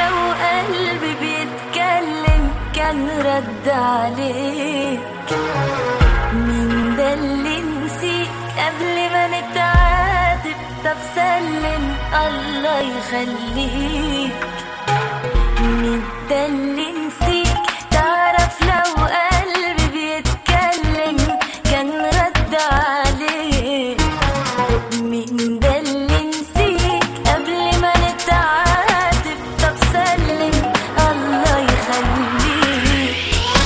لو قلبي بيتكلم كان رد عليك. مين ده اللي نسيك قبل ما نتعاتب؟ طب سلم الله يخليك. مين ده اللي نسيك؟ تعرف لو قلبي بيتكلم كان رد عليك. مين ده اللي نسيك قبل ما نتعاتب؟ طب سلم الله يخليك.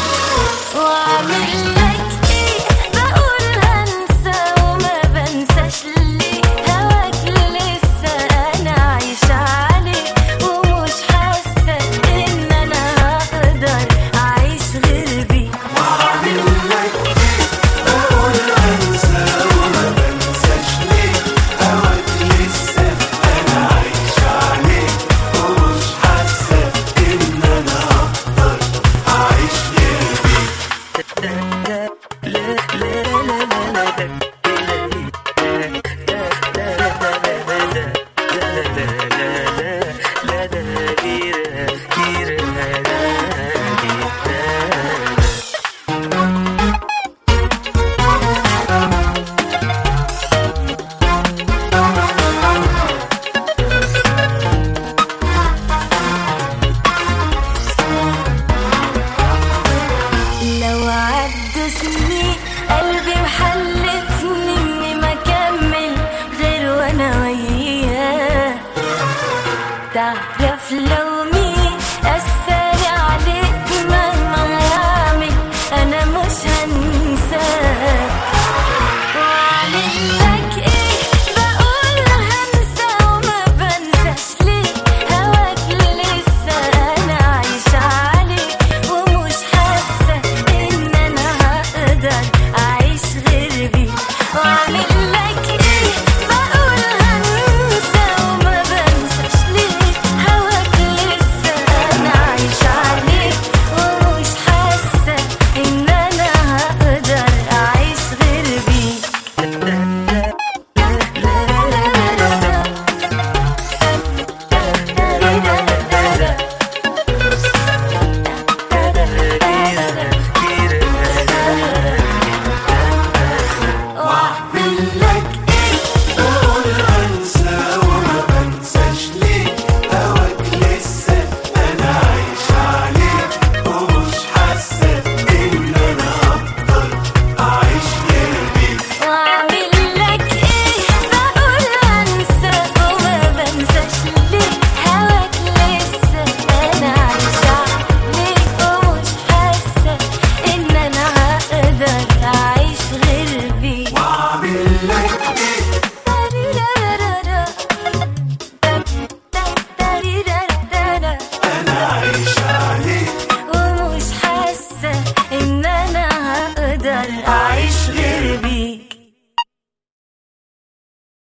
واعمل لك ايه؟ بقول هنسى وما بنساش ليه. هواك لسه انا عايشة عليه ومش حاسة ان انا هقدر اعيش غير بيه. واعمل لك ايه؟ بقول هنسى وما بنساش ليه. هواك لسه انا عايشة عليه ومش حاسة ان انا هقدر اعيش غير بيه. لو عدوا سنين قلبي محلفني اني ما اكمل غير وانا وياه. تعرف لو